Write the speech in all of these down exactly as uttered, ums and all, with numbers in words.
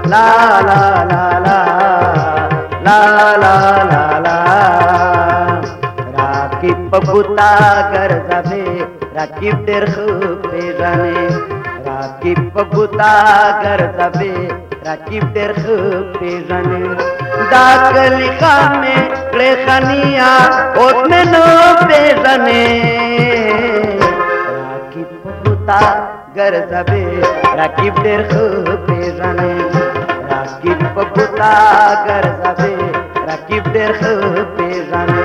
ला ला ला ला ला ला ला ला राकीब बबुता घर जाबे राकीब देर खूबे जाने राकीब बबुता घर जाबे राकीब देर खूबे जाने दाखली खामे ले खानिया ओतने नो पे जाने राकीब बबुता घर जाबे राकीब देर खूबे जाने राकीब बबुता घर जाबे राकीब देर खूबे जाने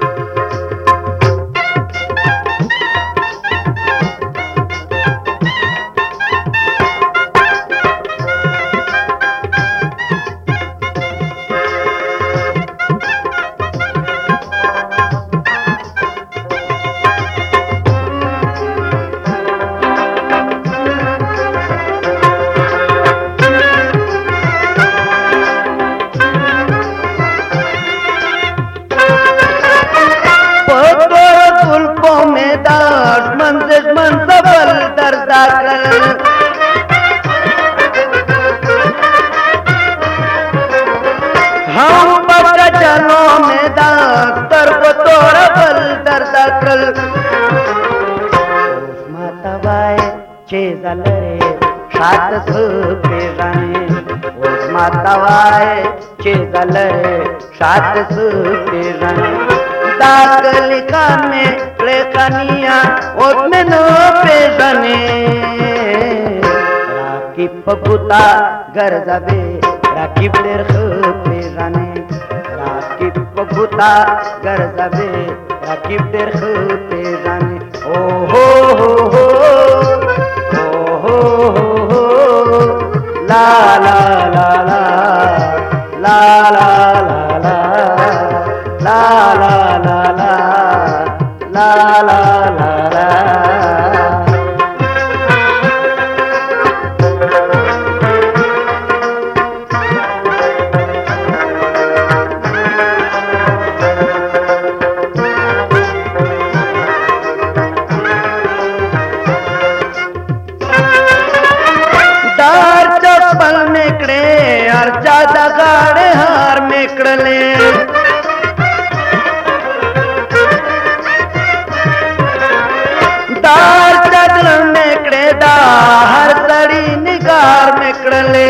हम बड़ा जनो में दातर को तोरा बल दर्द कर माता बाय चेजले सात सुपे जाने उस माता बाय चेजले सात सुपे जाने दाखली खामे ले खानिया ओतने नो पे जाने राकीब बबुता घर जाबे राकीब देर खूबे जाने राकीब बबुता घर जाबे राकीब देर खूबे जाने ओ हो हो हो ओ हो हो हो ला ला ला ला ला ला ला ला ला ला ला ला ला ला ला ला ज्यादा गाड़े हार में कड़ले दार चदल में कड़े दार सड़ी निगार में कड़ले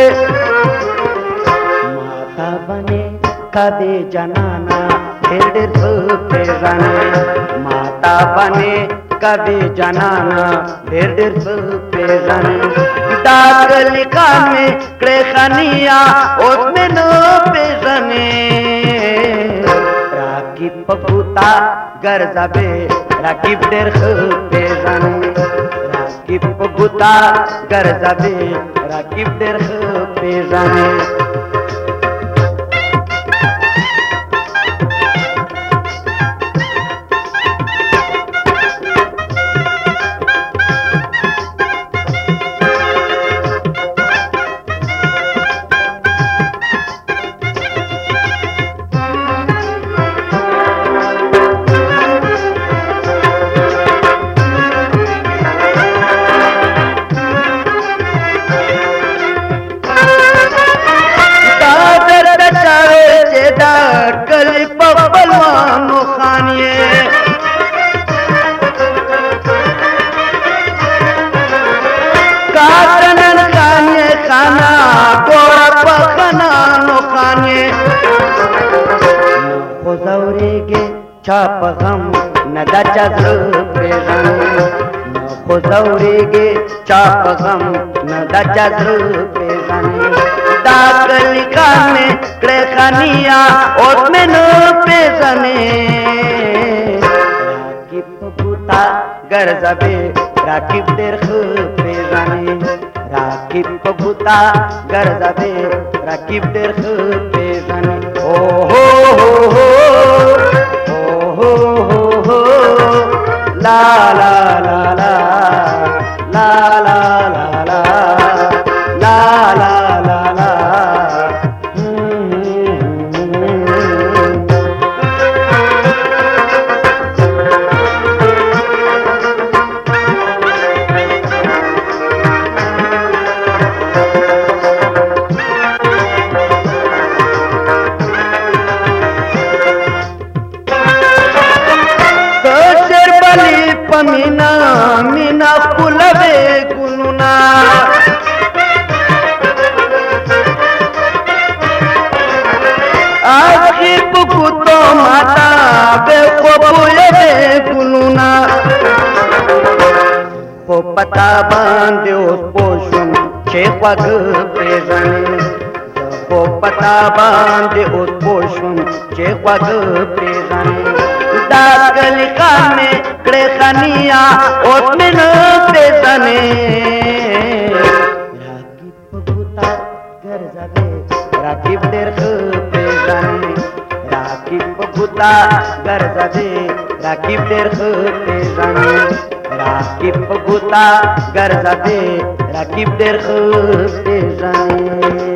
माता बने कदे जनाना ढेर सुपे जाने माता बने कभी जनाना ढेर सुपे जाने दाखली खामे ले खानिया ओतने नो पे जाने राकीब बबुता घर जाबे राकीब देर खूबे जाने राकीब बबुता घर जाबे राकीब देर खूबे जाने कली पलवानो खानिए काटन खानिए खाना गोरा पखना नो खानिए खुजौरी के छाप हम न दचा पे जाने खुजौरी के छाप हम न दचा पे जाने दाखली खामे ले खानिया ओतने नो पे जाने राकीब बबुता घर जाबे राकीब देर खूबे जाने राकीब बबुता घर जाबे राकीब देर खूबे जाने ओ हो हो हो ओ हो हो हो ला ला ला ला ला ला ला ला ला ला ला ला پتا باندې اوس پوه شوم چې خواږه پېژنې زه خو پتا باندې اوس پوه شوم چې خواږه پېژنې دا کلیقه مې کړې خانیا اوس مې نه پېژنې راکب په ګوتا ګرځوې راکب ډېر ښه پېژنې راکب په ګوتا ګرځوې راکب ډېر ښه پېژنې راکب په ګوتا ګرځوې راکب ډېر ښه پېژنې